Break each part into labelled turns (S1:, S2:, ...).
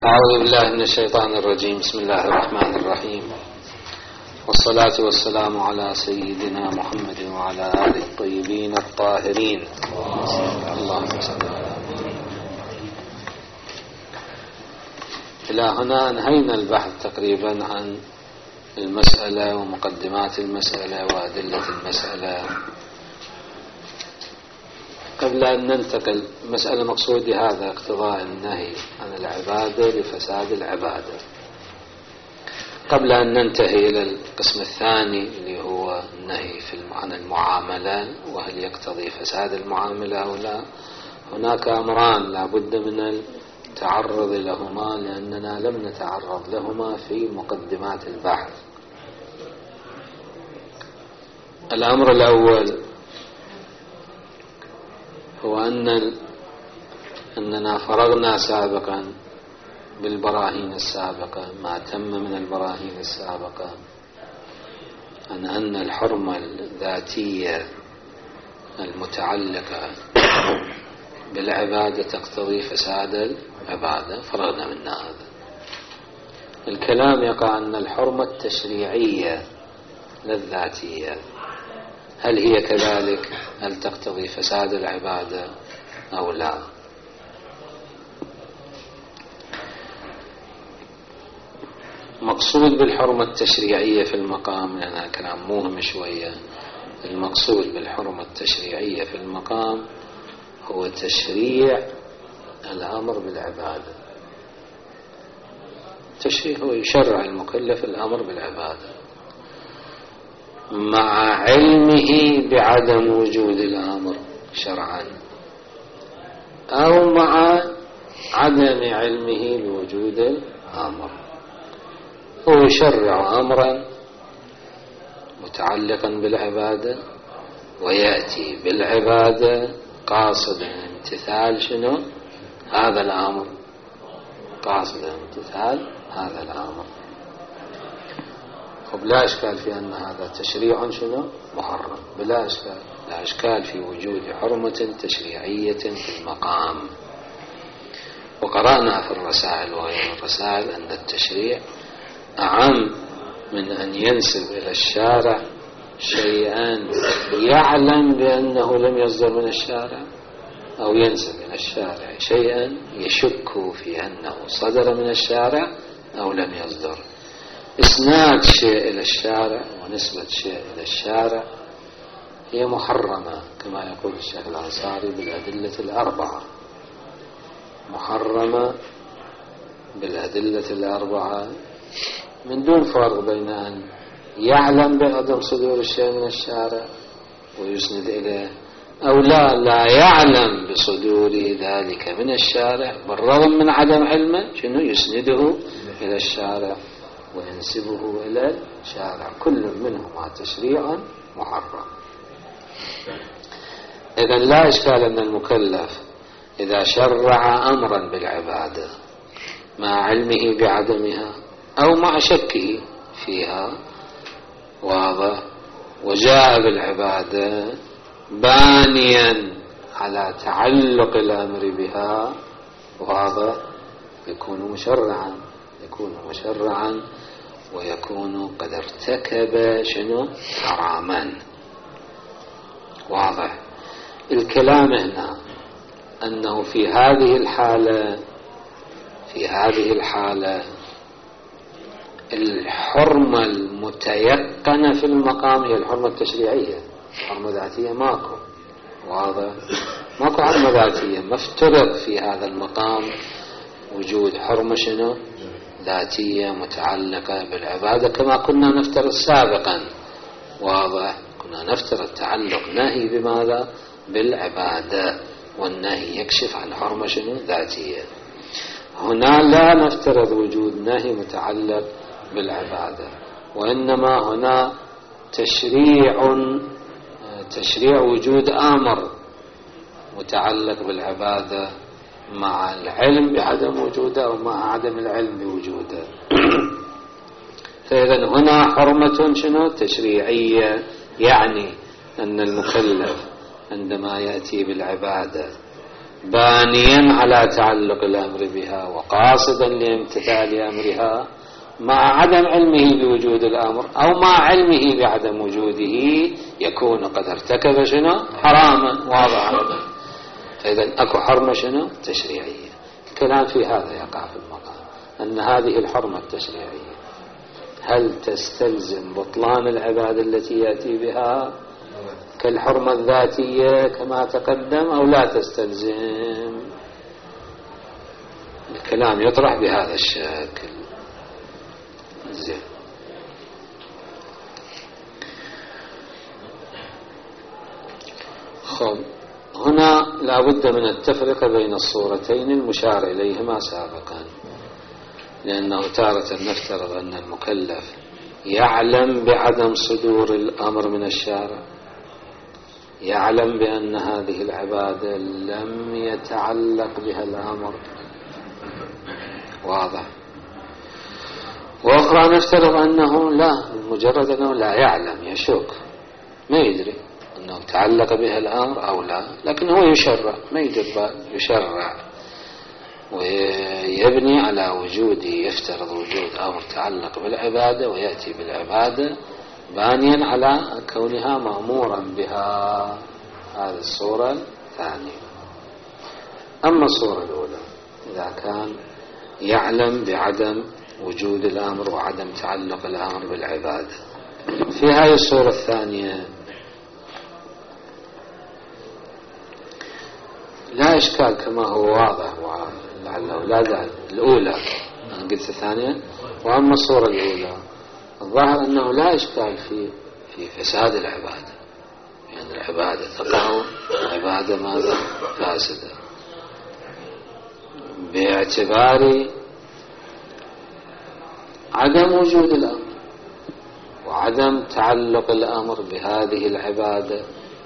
S1: أعوذ بالله من الشيطان الرجيم. بسم الله الرحمن الرحيم، والصلاة والسلام على سيدنا محمد وعلى آله الطيبين الطاهرين. اللهم صل على محمد. إلى هنا انهينا البحث تقريبا عن المسألة ومقدمات المسألة وأدلة المسألة. قبل أن ننتقل مسألة مقصود هذا اقتضاء النهي عن العبادة لفساد العبادة. قبل أن ننتهي إلى القسم الثاني اللي هو النهي عن المعاملة وهل يقتضي فساد المعاملة أو لا، هناك أمران لا بد من التعرض لهما لأننا لم نتعرض لهما في مقدمات البحث. الأمر الأول هو أننا فرغنا سابقا بالبراهين السابقة، ما تم من البراهين السابقة، عن أن الحرمة الذاتية المتعلقة بالعبادة تقتضي فساد العبادة، فرغنا من هذا. الكلام يقع أن الحرمة التشريعية للذاتية هل هي كذلك؟ هل تقتضي فساد العبادة أو لا؟ مقصود بالحرمة التشريعية في المقام، لأن كلام موهم شوية. المقصود بالحرمة التشريعية في المقام هو تشريع الأمر بالعبادة. التشريع هو يشرع المكلف الأمر بالعبادة مع علمه بعدم وجود الأمر شرعا أو مع عدم علمه بوجود الأمر. هو يشرع أمرا متعلقا بالعبادة ويأتي بالعبادة قاصدا امتثال شنو؟ هذا الأمر، قاصدا امتثال هذا الأمر. وبلا إشكال في أن هذا تشريع شنو؟ محرم، بلا إشكال، لا إشكال في وجود حرمة تشريعية في المقام. وقرأنا في الرسائل وغير الرسائل أن التشريع أعم من أن ينسب إلى الشارع شيئا يعلم بأنه لم يصدر من الشارع، أو ينسب إلى الشارع شيئا يشك في أنه صدر من الشارع أو لم يصدر. إسناد شيء إلى الشارع ونسبة شيء إلى الشارع هي محرمة كما يقول الشيخ الأنصاري بالأدلة الأربعة، محرمة بالأدلة الأربعة من دون فرق بين أن يعلم بعدم صدور الشيء من الشارع ويسند إليه أو لا يعلم بصدور ذلك من الشارع بالرغم من عدم علمه شنو يسنده إلى الشارع وينسبه إلى الشارع. كل منهما تشريع محرم. إذن لا إشكال أن المكلف إذا شرع أمرا بالعبادة مع علمه بعدمها أو مع شكه فيها، واضح، وجاء بالعبادة بانيا على تعلق الأمر بها، واضح، يكون مشرعا ويكون قد ارتكب شنو؟ حراما. واضح. الكلام هنا أنه في هذه الحالة الحرمة المتيقنة في المقام هي الحرمة التشريعية. حرمة ذاتية ماكو، واضح، ماكو حرمة ذاتية. مفترض في هذا المقام وجود حرمة شنو؟ ذاتية متعلقة بالعبادة كما كنا نفترض سابقا، واضح، كنا نفترض تعلق نهي بماذا؟ بالعبادة، والنهي يكشف عن حرمة شنو؟ ذاتية. هنا لا نفترض وجود نهي متعلق بالعبادة، وإنما هنا تشريع وجود أمر متعلق بالعبادة مع العلم بعدم وجوده أو مع عدم العلم بوجوده. فإذا هنا حرمة شنو؟ تشريعية، يعني أن المكلف عندما يأتي بالعبادة بانيا على تعلق الأمر بها وقاصدا لامتثال أمرها مع عدم علمه بوجود الأمر أو مع علمه بعدم وجوده يكون قد ارتكب شنو حراما واضحا. فإذا أكو حرمة شنو تشريعية. الكلام في هذا يقع في المقام أن هذه الحرمة التشريعية هل تستلزم بطلان العبادة التي يأتي بها كالحرمة الذاتية كما تقدم أو لا تستلزم؟ الكلام يطرح بهذا الشكل. زين. خب هنا لا بد من التفرقة بين الصورتين المشار إليهما سابقا، لأنه تارة نفترض أن المكلف يعلم بعدم صدور الأمر من الشارع، يعلم بأن هذه العبادة لم يتعلق بها الأمر، واضح. وأخرى نفترض أنه لا، مجرد أنه لا يعلم، يشك، ما يدري أنه تعلق بها الأمر أو لا، لكن هو يشرع، ما يدري يشرع ويبني على وجوده، يفترض وجود أمر تعلق بالعبادة ويأتي بالعبادة بانيا على كونها مأمورا بها. هذه الصورة الثانية. أما الصورة الأولى إذا كان يعلم بعدم وجود الأمر وعدم تعلق الأمر بالعبادة، في هذه الصورة الثانية لا إشكال كما هو واضح، ولعله لا داعي. الأولى أنا قلت الثانية. وأما الصورة الأولى الظاهر أنه لا إشكال في فساد العبادة، يعني العبادة تقع عبادة ماذا فاسدة باعتبار عدم وجود الأمر وعدم تعلق الأمر بهذه العبادة،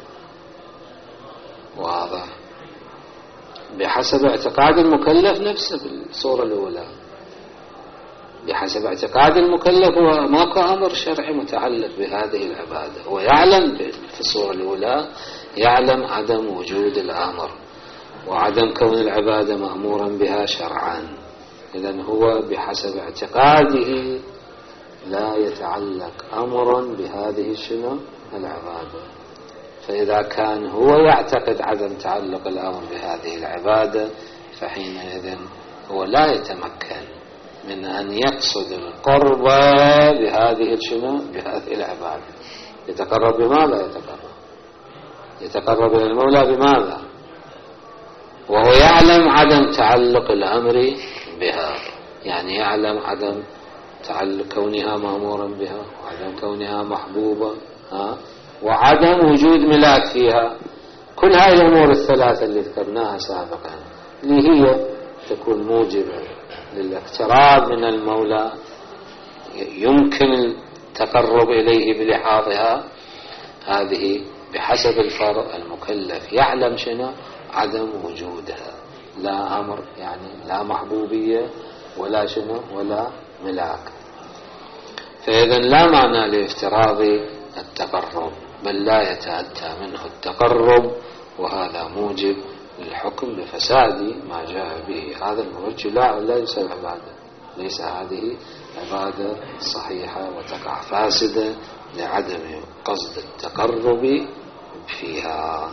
S1: واضح، بحسب اعتقاد المكلف نفسه. بالصورة الأولى بحسب اعتقاد المكلف هو ماكو أمر شرعي متعلق بهذه العبادة، هو يعلم في الصورة الأولى يعلم عدم وجود الأمر وعدم كون العبادة مأمورا بها شرعا. إذن هو بحسب اعتقاده لا يتعلق أمر بهذه شنو العبادة. فإذا كان هو يعتقد عدم تعلق الأمر بهذه العبادة فحينئذ هو لا يتمكن من أن يقصد القرب بهذه شنو بهذه العبادة. يتقرب بماذا؟ يتقرب إلى المولى بماذا؟ وهو يعلم عدم تعلق الأمر بها، يعني يعلم عدم تعلق كونها مأمورا بها وعدم كونها محبوبة وعدم وجود ملاك فيها. كل هذه الأمور الثلاثة اللي ذكرناها سابقا اللي هي تكون موجبة للاقتراب من المولى يمكن التقرب إليه بلحاظها، هذه بحسب الفرع المكلف يعلم شنو عدم وجودها، لا أمر يعني لا محبوبية ولا شنو ولا ملاك. فإذا لا معنى لافتراض التقرب، بل لا يتأتى منه التقرب، وهذا موجب للحكم بفساد ما جاء به. هذا الوجه لا ليس العبادة، ليس هذه عبادة صحيحة وتقع فاسدة لعدم قصد التقرب فيها.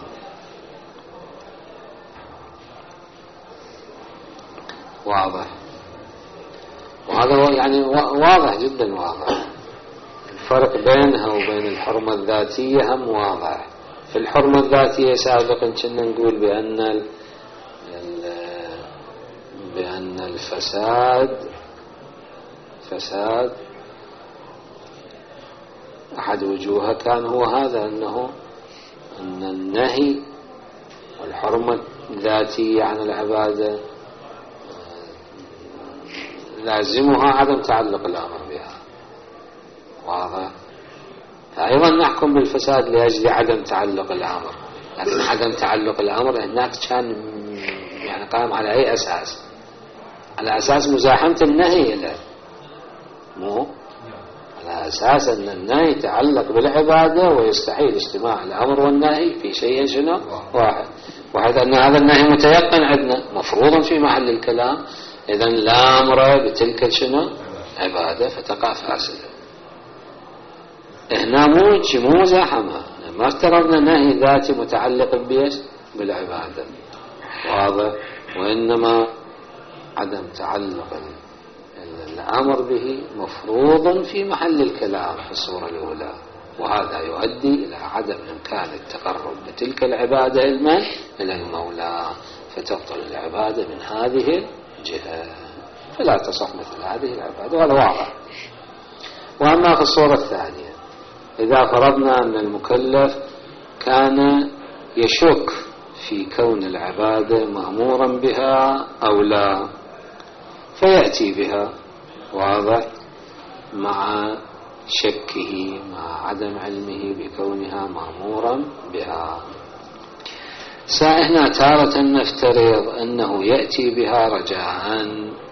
S1: واضح؟ وهذا يعني واضح جدا، واضح الفرق بينها وبين الحرمة الذاتية هم واضح. في الحرمة الذاتية سابقا كنا نقول بأن الفساد أحد وجوهها كان هو هذا، أن النهي والحرمة الذاتية عن العبادة لازمها عدم تعلق الأمر بها، واضح. فأيضا نحكم بالفساد لأجل عدم تعلق الأمر، لكن عدم تعلق الأمر هناك كان يعني قام على أي أساس؟ على أساس مزاحمة النهي له، مو على أساس أن النهي يتعلق بالعبادة ويستحيل اجتماع الأمر والنهي في شيء شنو واحد. وحيث أن هذا النهي متيقن عندنا مفروض في محل الكلام، إذن لا أمر بتلك شنو عبادة فتقع فاسدة. هنا مو زاحمة، ما افترضنا نهي ذاتي متعلق بيش بالعبادة واضح، وإنما عدم تعلق الأمر به مفروض في محل الكلام في الصورة الأولى، وهذا يؤدي إلى عدم إمكان التقرب بتلك العبادة إلى المولى، فتبطل العبادة من هذه الجهة، فلا تصح مثل هذه العبادة، وهذا واضح. وأما في الصورة الثانية، إذا فرضنا أن المكلف كان يشك في كون العبادة مأمورا بها أو لا، فيأتي بها واضح مع شكه مع عدم علمه بكونها مأمورا بها. هنا تارة نفترض أنه يأتي بها رجاء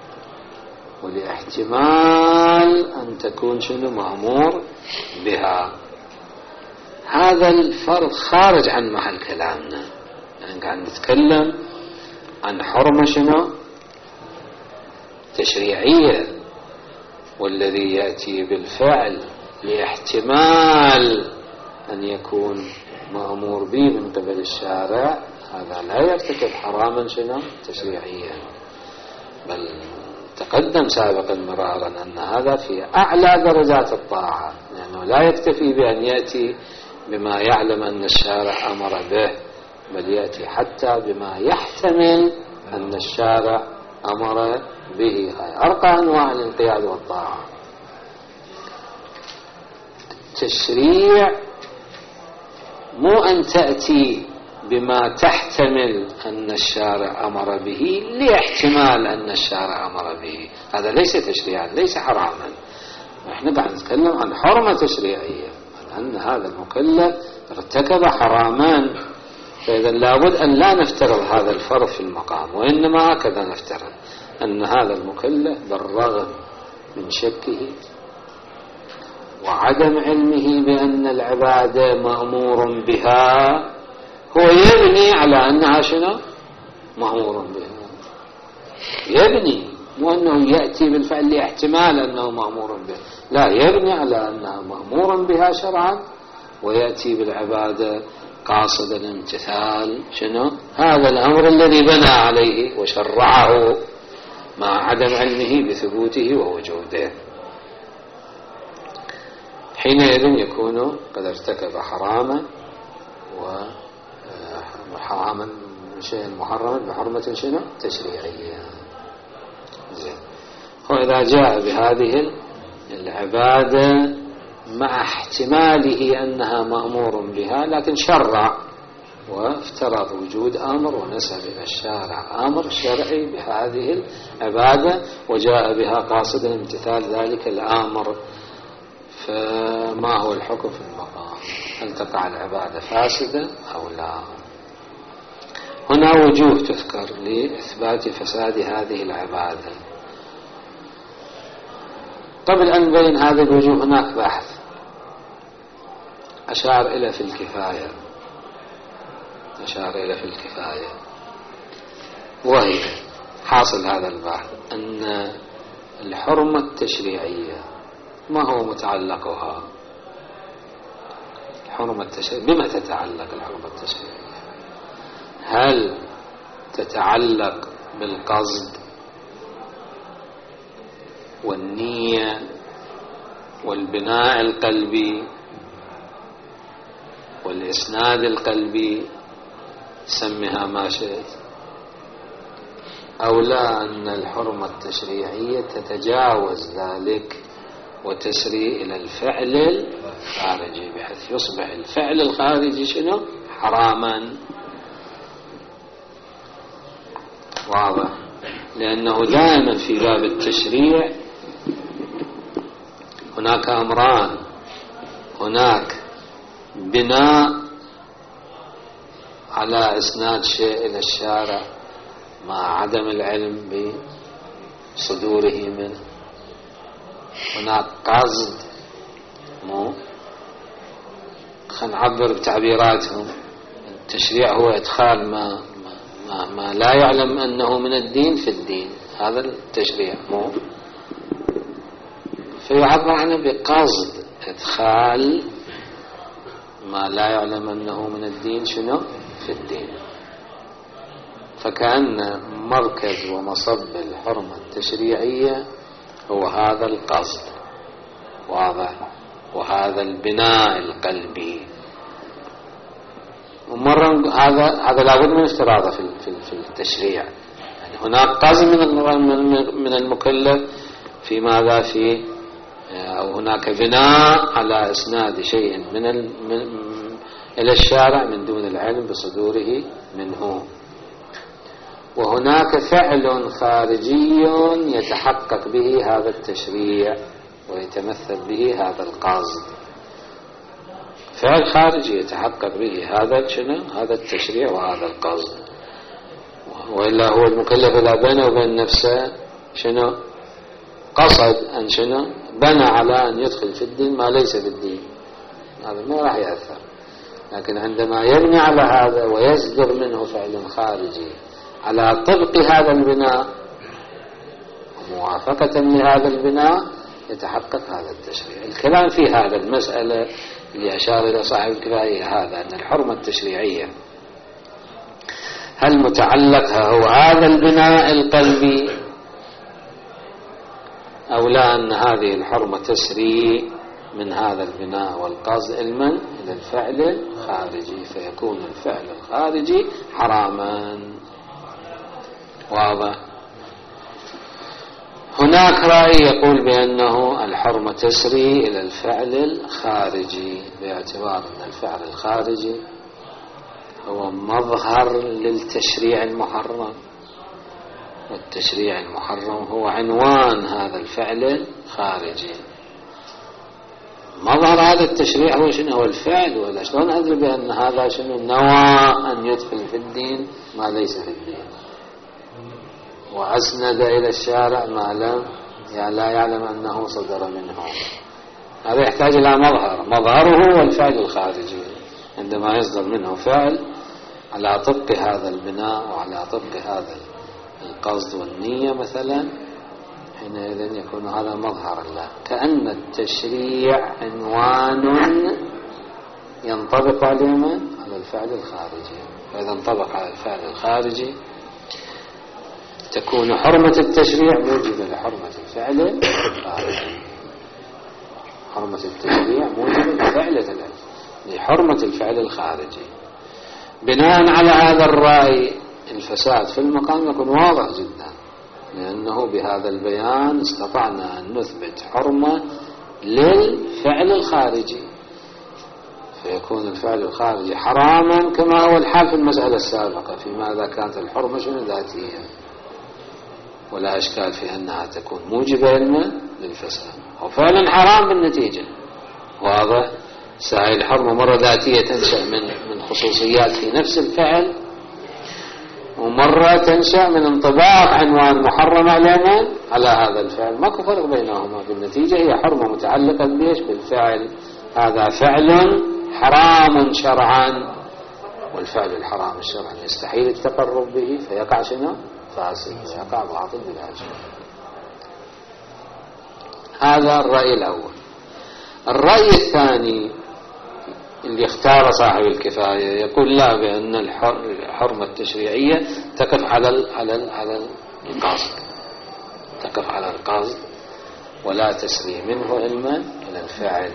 S1: ولاحتمال أن تكون شنو مأمور بها. هذا الفرض خارج عن محل كلامنا، يعني قاعد نتكلم عن حرمة شنو تشريعية، والذي يأتي بالفعل لاحتمال أن يكون مأمور به من قبل الشارع، هذا لا يرتكب حراما شنو تشريعيا، بل تقدم سابقا مرارا أن هذا في أعلى درجات الطاعة، لأنه لا يكتفي بأن يأتي بما يعلم أن الشارع أمر به، بل يأتي حتى بما يحتمل أن الشارع أمر به، هاي أرقى أنواع الانقياد والطاعة. التشريع مو أن تأتي بما تحتمل أن الشارع أمر به لاحتمال أن الشارع أمر به، هذا ليس تشريعا ليس حراما، نحن قاعد نتكلم عن حرمة تشريعية، أن هذا المكلف ارتكب حراما، فإذا لابد أن لا نفترض هذا الفرض في المقام، وإنما هكذا نفترض أن هذا المكلف بالرغم من شكه وعدم علمه بأن العبادة مأمور بها، هو يبني على أنها شنو مأمور بها، يبني، مو أنه يأتي بالفعل لاحتمال أنه مأمور به، لا، يبني على أنها مأمور بها شرعا، ويأتي بالعبادة قاصدا امتثال شنو هذا الأمر الذي بنى عليه وشرعه مع عدم علمه بثبوته ووجوده. حينئذ يكون قد ارتكب حراما، وحراما شيئا محرما بحرمة شنو تشريعية. زين، وإذا جاء بهذه العبادة مع احتماله أنها مأمور بها، لكن شرع وافترض وجود أمر ونسب إلى الشارع أمر شرعي بهذه العبادة، وجاء بها قاصدا امتثال ذلك الأمر، فما هو الحكم في المقام؟ هل تقع العبادة فاسدة أو لا؟ هنا وجوه تذكر لإثبات فساد هذه العبادة. قبل أن نبين هذه الوجوه هناك بحث أشار إلى في الكفاية، وهي حاصل هذا البحث أن الحرمة التشريعية ما هو متعلقها؟ الحرمة التشريعية بما تتعلق الحرمة التشريعية؟ هل تتعلق بالقصد والنية والبناء القلبي والإسناد القلبي، سمها ما شئت، أو لا أن الحرمة التشريعية تتجاوز ذلك وتسري إلى الفعل الخارجي، بحيث يصبح الفعل الخارجي شنو حراما؟ واضح، لأنه دائما في باب التشريع هناك أمران، هناك بناء على إسناد شيء إلى الشارع مع عدم العلم بصدوره منه، هناك قصد، مو خلينا نعبر بتعبيراتهم، التشريع هو إدخال ما لا يعلم أنه من الدين في الدين، هذا التشريع مو، فيعبر عنه بقصد إدخال ما لا يعلم أنه من الدين شنو في الدين. فكأن مركز ومصب الحرمة التشريعية هو هذا القصد، واضح، وهذا البناء القلبي. ومرة هذا لابد من افتراضه في التشريع، يعني هناك قصد من المكلف في ماذا، في أو هناك بناء على إسناد شيء إلى الشارع من دون العلم بصدوره منه، وهناك فعل خارجي يتحقق به هذا التشريع ويتمثل به هذا القصد، فعل خارجي يتحقق به هذا شنو، هذا التشريع وهذا القصد. وإلا هو المكلف لا بينه وبين نفسه شنو قصد أن شنو بنى على أن يدخل في الدين ما ليس في الدين، هذا ما راح يأثر. لكن عندما يبني على هذا ويصدر منه فعل خارجي على طبق هذا البناء وموافقة لهذا البناء يتحقق هذا التشريع. الكلام في هذا المسألة اللي أشار إلى صاحب الكفاية هذا، أن الحرمة التشريعية هل متعلقها هو هذا البناء القلبي أو لا، أن هذه الحرمة تسري من هذا البناء والقصد علما إلى الفعل الخارجي، فيكون الفعل الخارجي حراما. واضح. هناك رأي يقول بأنه الحرمة تسري إلى الفعل الخارجي، باعتبار أن الفعل الخارجي هو مظهر للتشريع المحرم، والتشريع المحرم هو عنوان هذا الفعل الخارجي. مظهر هذا التشريع هو شنو، هو الفعل، ولا شلون أدري بأن هذا شنو نوى أن يدخل في الدين ما ليس في الدين، وأسند إلى الشارع ما لم لا يعلم أنه صدر منه. هذا يحتاج إلى مظهر، مظهره هو الفعل الخارجي. عندما يصدر منه فعل على طبق هذا البناء وعلى طبق هذا القصد والنية مثلا، حينئذ يكون هذا مظهر له، كأن التشريع عنوان ينطبق على من؟ على الفعل الخارجي. فإذا انطبق على الفعل الخارجي تكون حرمة التشريع موجبة لحرمة الفعل الخارجي. حرمة التشريع موجبة لحرمة الفعل الخارجي. بناء على هذا الرأي الفساد في المقام يكون واضح جدا، لأنه بهذا البيان استطعنا أن نثبت حرمة للفعل الخارجي، فيكون الفعل الخارجي حراما كما هو الحال في المسألة السابقة في ماذا كانت الحرمة شنو ذاتية، ولا إشكال في أنها تكون موجبة للفساد وفعلا حرام بالنتيجة. واضح. ساعي الحرمة مرة ذاتية تنشأ من خصوصيات في نفس الفعل، ومرة تنشأ من انطباق عنوان محرم علينا على هذا الفعل، ماكو فرق بينهما. بالنتيجة هي حرمة متعلقة بيش بالفعل، هذا فعل حرام شرعا، والفعل الحرام الشرعا يستحيل التقرب به، فيقع شنو؟ فاسد، ويقع باطل بلا شك. هذا الرأي الأول. الرأي الثاني اللي اختار صاحب الكفاية يقول لا، بأن الحرمة التشريعية تقف على القصد، تقف على القصد ولا تسري منه علما إلى الفعل،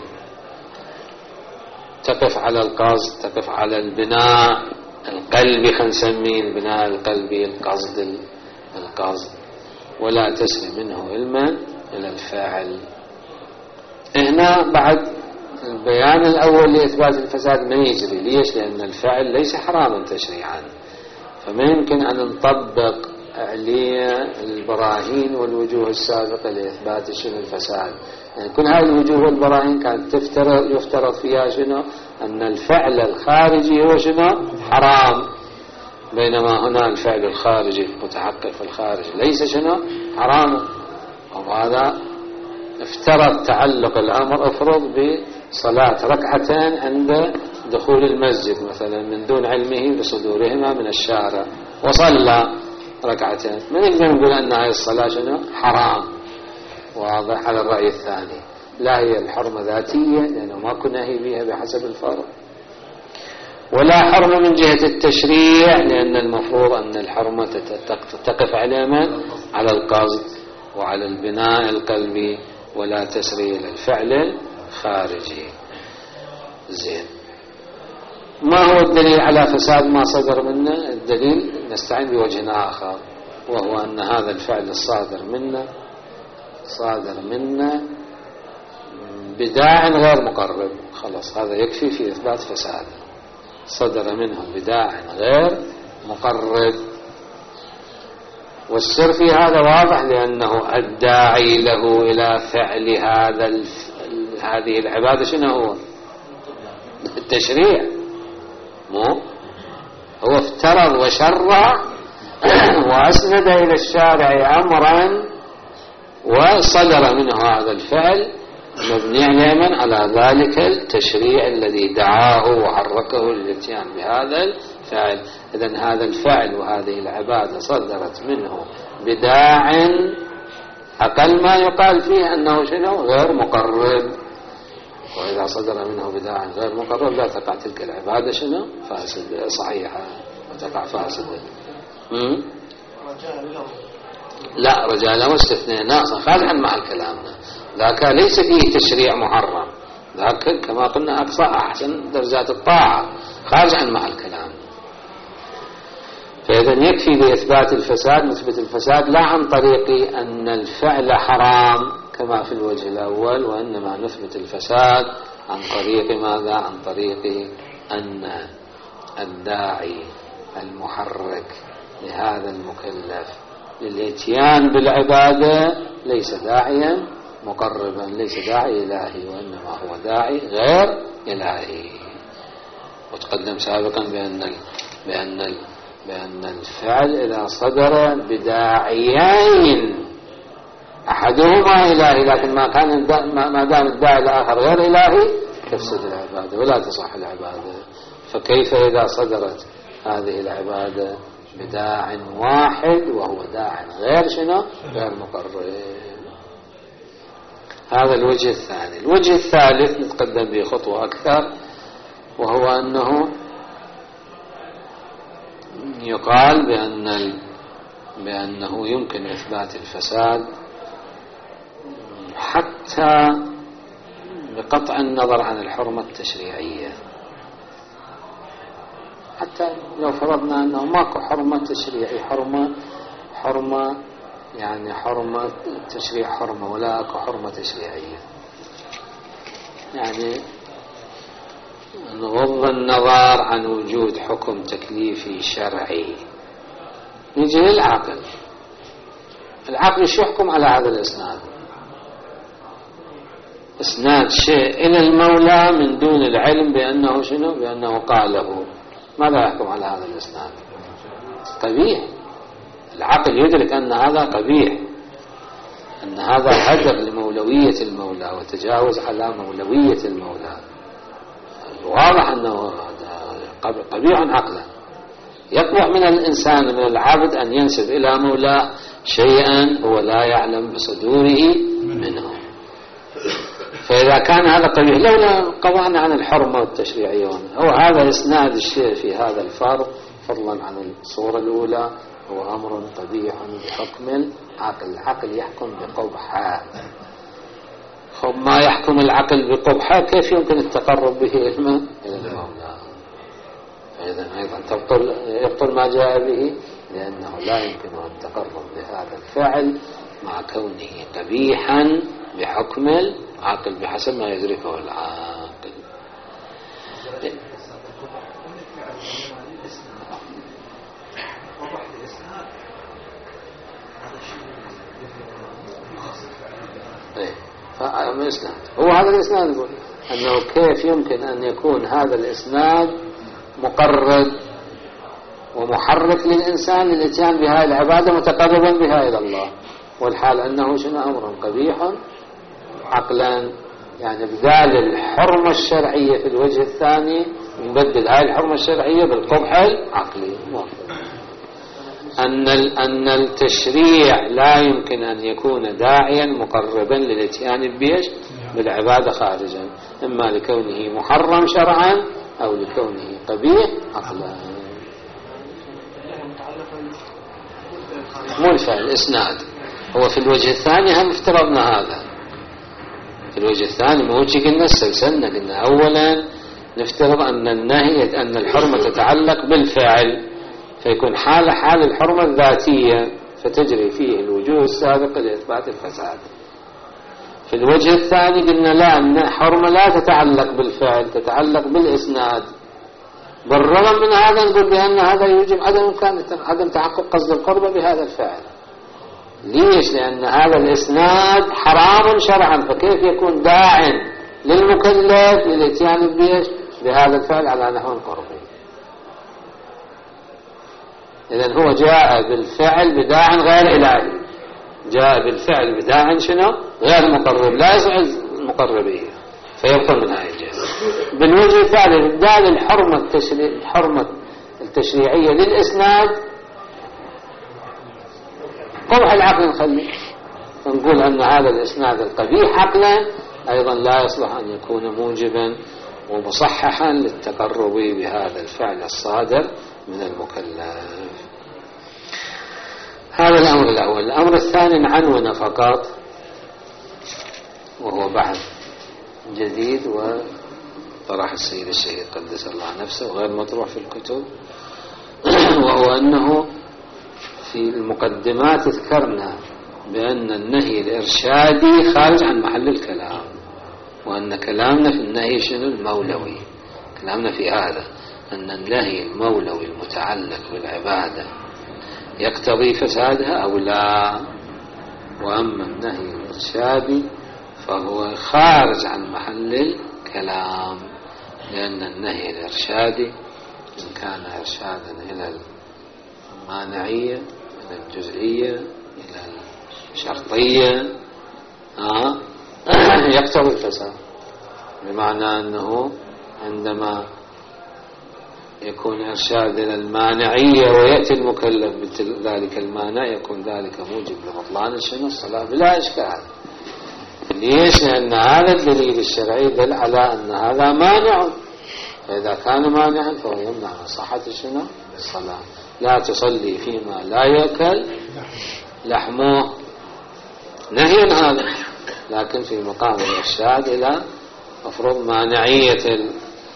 S1: تقف على القصد، تقف على البناء القلبي، خلينا نسميه البناء القلبي، القصد، ولا تسري منه علما إلى الفاعل. هنا بعد البيان الأول لإثبات الفساد ما يجري. ليش؟ لأن الفعل ليس حراما تشريعا، فما يمكن أن نطبق عليه البراهين والوجوه السابقة لإثبات شنو الفساد. يعني كل هذه الوجوه والبراهين كانت يفترض فيها شنو؟ أن الفعل الخارجي هو شنو؟ حرام، بينما هنا الفعل الخارجي متحقق في الخارج ليس شنو؟ حراما. وهذا افترض تعلق الأمر، افرض بصلاة ركعتين عند دخول المسجد مثلا من دون علمه بصدورهما من الشارع، وصلى ركعتين، ما نقدر نقول أن هذه الصلاة شنو حرام. واضح على الرأي الثاني. لا هي الحرمة ذاتية لأنه ما كنا نهي بها بحسب الفرض، ولا حرمة من جهة التشريع لأن المفروض أن الحرمة تقف على من؟ على القصد وعلى البناء القلبي، ولا تسري إلى الفعل الخارجي. زين، ما هو الدليل على فساد ما صدر منه؟ الدليل نستعين بوجه آخر، وهو أن هذا الفعل الصادر منا بداع غير مقرب. خلاص هذا يكفي في إثبات فساد. صدر منه بداع غير مقرب، والسر في هذا واضح لأنه الداعي له إلى فعل هذه العبادة شنو هو؟ التشريع. مو هو افترض وشرع وأسند إلى الشارع أمرا وصدر منه هذا الفعل مبني على على ذلك التشريع الذي دعاه وحركه للاتيان بهذا الفعل. إذن هذا الفعل وهذه العبادة صدرت منه بداع أقل ما يقال فيه أنه شنو غير مقرب، وإذا صدر منه بداع غير مقرب لا تقع تلك العبادة شنو فاسدة صحيحة وتقع فاسدة. لا رجاء له استثناء ناقصا خارج عن محل كلامنا، ذاك ليس فيه تشريع محرم، ذاك كما قلنا أقصى أحسن درجات الطاعة خارج عن محل كلامنا. فإذا يكفي بإثبات الفساد نثبت الفساد لا عن طريق أن الفعل حرام كما في الوجه الأول، وإنما نثبت الفساد عن طريق ماذا؟ عن طريق أن الداعي المحرك لهذا المكلف للاتيان بالعبادة ليس داعيا مقربا، ليس داعي إلهي، وإنما هو داعي غير إلهي. وتقدم سابقا بأن الفعل إذا صدر بداعيين أحدهما إلهي لكن ما دام الداعي الآخر غير إلهي تفسد العبادة ولا تصح العبادة. فكيف إذا صدرت هذه العبادة بداع واحد وهو داع غير شنو غير مقرب؟ هذا الوجه الثاني. الوجه الثالث نتقدم به خطوة أكثر، وهو أنه يقال بأنه يمكن إثبات الفساد حتى بقطع النظر عن الحرمة التشريعية. حتى لو فرضنا أنه ماكو حرمة تشريعية، حرمة يعني حرمة تشريع حرمة ولا أكو حرمة تشريعية، يعني نغض النظر عن وجود حكم تكليفي شرعي. نجي للعقل. العقل شو يحكم على هذا الإسناد؟ إسناد شيء إلى المولى من دون العلم بأنه شنو؟ بأنه قاله. ماذا يحكم على هذا الإسناد؟ قبيح. العقل يدرك أن هذا قبيح، أن هذا هدر لمولوية المولى وتجاوز على مولوية المولى. واضح أنه قبيح عقلا. يقبح من الإنسان من العبد أن ينسب إلى مولاه شيئا هو لا يعلم بصدوره منه. فإذا كان هذا قبيح لولا قضانا عن الحرمة والتشريعية. هو هذا إسناد الشيء في هذا الفرض فضلا عن الصورة الأولى هو أمر قبيح بحكم العقل. العقل يحكم بقبحه. خب ما يحكم العقل بقبحه كيف يمكن التقرب به إلى المولى؟ فإذا أيضا يبطل ما جاء به، لأنه لا يمكن التقرب بهذا الفعل مع كونه قبيحا بحكم العقل بحسب ما يدركه العاقل. هو هذا الإسناد يقول أنه كيف يمكن أن يكون هذا الإسناد مقرب ومحرك للإنسان للإتيان بهذه العبادة متقربا بها إلى الله، والحال أنه شنو أمر قبيح عقلا. يعني بدال الحرمة الشرعية في الوجه الثاني نبدل هاي الحرمة الشرعية بالقبح العقلي. أن التشريع لا يمكن أن يكون داعيا مقربا للاتيان بيش بالعبادة خارجا، إما لكونه محرم شرعا أو لكونه قبيح عقلا. مو الفعل الإسناد هو في الوجه الثاني. هم افترضنا هذا في الوجه الثاني، مو قلنا استلسلنا، قلنا أولا نفترض أن النهي أن الحرمة تتعلق بالفعل، فيكون حال الحرمة الذاتية، فتجري فيه الوجوه السابقة لإثبات الفساد. في الوجه الثاني قلنا لا، أن الحرمة لا تتعلق بالفعل، تتعلق بالإسناد. بالرغم من هذا نقول بأن هذا يوجب عدم تحقق قصد القربة بهذا الفعل. ليش؟ لأن هذا الإسناد حرام شرعا، فكيف يكون داع للمكلف للاتيان بهذا الفعل على نحو قربي؟ إذن هو جاء بالفعل بداع غير إلهي، جاء بالفعل بداع شنو؟ غير مقرب، لا يصح المقربية، فيبطل من هذه الجهة. بالوجه الثالث إبدال الحرمة التشريعية للإسناد قبح العقل، نخلي فنقول أن هذا الإسناد القبيح عقلا أيضا لا يصلح أن يكون موجبا ومصححا للتقرب بهذا الفعل الصادر من المكلف. هذا الأمر الأول. الأمر الثاني نعنونه فقط، وهو بحث جديد وطرح السيد الشهيد قدس الله نفسه وغير مطروح في الكتب، وهو أنه في المقدمات ذكرنا بأن النهي الإرشادي خارج عن محل الكلام، وأن كلامنا في النهي شنو؟ المولوي. كلامنا في هذا أن النهي المولوي المتعلق بالعبادة يقتضي فسادها أو لا، وأما النهي الإرشادي فهو خارج عن محل الكلام، لأن النهي الإرشادي إن كان إرشادا إلى المانعية، إلى الجزئية، إلى الشرطية، يقتضي الفساد، بمعنى أنه عندما يكون إرشاد إلى المانعية ويأتي المكلف بذلك المانع يكون ذلك موجب لبطلان الصلاة بلا إشكال. ليش؟ لأن هذا الدليل الشرعي يدل على أن هذا مانع، فإذا كان مانعا فهو يمنع من صحة الصلاة. لا تصلي فيما لا يأكل لحمه، نهي هذا، لكن في مقام الإرشاد إلى مفروض مانعية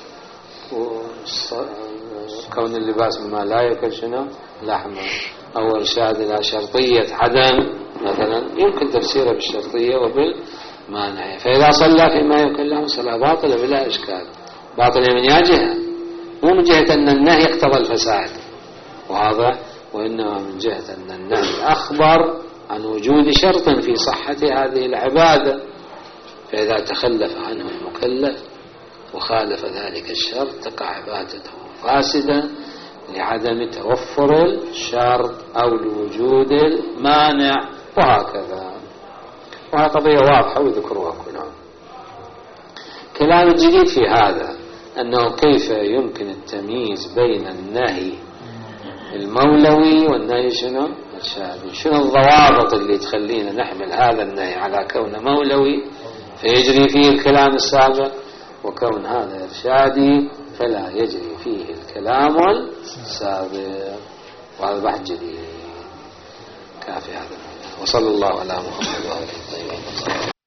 S1: كون اللباس مما لا يأكل لحمه، أو إرشاد إلى شرطية عدم مثلا، يمكن تفسيره بالشرطية وبالمانعية. فإذا صلى فيما يأكل لحمه صلاة باطلة بلا إشكال، باطلة من جهة، مو من جهة أن النهي يقتضى الفساد، واضح، وإنما من جهة أن النهي أخبر عن وجود شرط في صحة هذه العبادة، فإذا تخلف عنه المكلف وخالف ذلك الشرط تقع عبادته فاسدة لعدم توفر الشرط أو لوجود المانع، وهكذا. وهذه قضية واضحة وذكروها كلهم. كلام الجديد في هذا أنه كيف يمكن التمييز بين النهي المولوي والنهي الشادي. شنو الضوابط اللي تخلينا نحمل هذا النهي على كونه مولوي فيجري فيه الكلام السابق، وكون هذا إرشادي فلا يجري فيه الكلام السابق. وهذا بحث جديد. كافي هذا. وصلى الله على محمد وآله الطيبين.